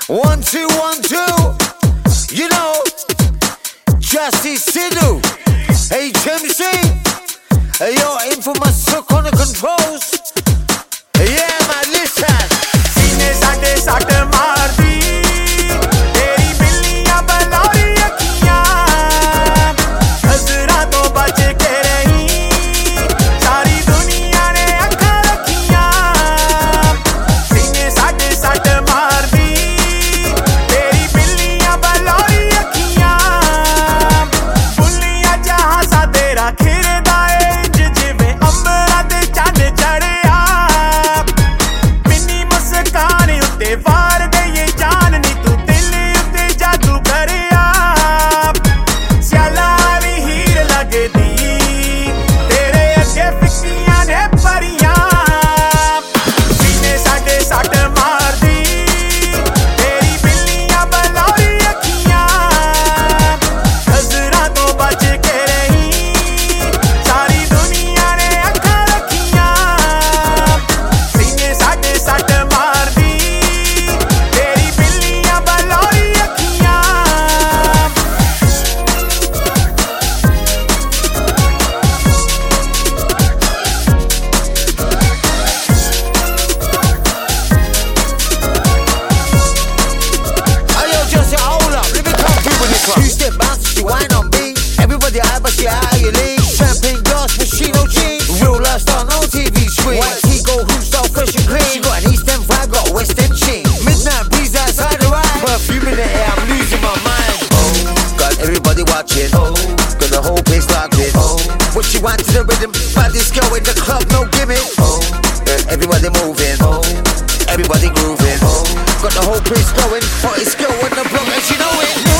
1, 2, 1, 2. You know, Justice Sidhu, HMC. Yo, infamous Sook on the controls. Yeah, man, listen. सीने साटे साट मार दी तेरी बिल्लियां बलौरी अखियां नजरा तो बच के रही सारी दुनिया ने अखा रखियां सीने साटे साट मार दी तेरी बिल्लियां बलौरी अखियां बुल्लियां जहां सा तेरा खिरदा इंज जिवें अंबरां ते चंद चढ़िया ते वार दे ये जान नी तू दिल उत्ते जादू करिया स्याला भी हीर लगदी तेरे अगे फिक्कियां ने परियां सीने साडे सट मार दी तेरी बिल्लियां बलौरी अखियां नजरां तो बच के रही सारी दुनिया ने अखा रखियां सीने साडे सट मार दी Two-step bounce, she whine on me. Everybody high, but she out of your league. Champagne glass, but she no cheat. Real lifestyle, no TV screen. White tee, go who style, fresh and clean. She got an East End vibe, got a West End chin. Midnight breeze outside the ride. Perfume in the air, I'm losing my mind. Oh, got everybody watching. Oh, got the whole place locked in. Oh, what she want to the rhythm? Baddest girl in the club, no gimmick. Oh, everybody moving. Oh, everybody grooving. Oh, got the whole place going. Hottest girl on the block, and she know it.